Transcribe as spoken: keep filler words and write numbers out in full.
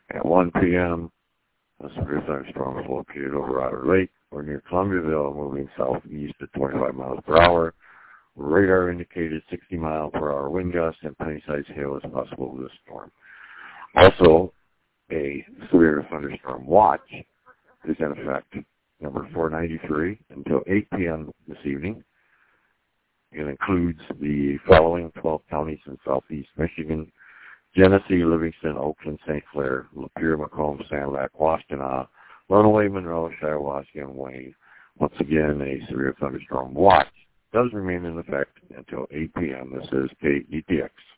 At one p.m., a severe thunderstorm is located over Otter Lake or near Columbiaville, moving southeast at twenty-five miles per hour. Radar indicated sixty mile per hour wind gusts and penny-sized hail is possible with this storm. Also, a severe thunderstorm watch is in effect, number four ninety-three, until eight p.m. this evening. It includes the following twelve counties in southeast Michigan: Genesee, Livingston, Oakland, Saint Clair, Lapeer, Macomb, Sand Lake, Washtenaw, Runaway, Monroe, Shiawassee, and Wayne. Once again, a severe thunderstorm watch does remain in effect until eight p.m. This is K E T X.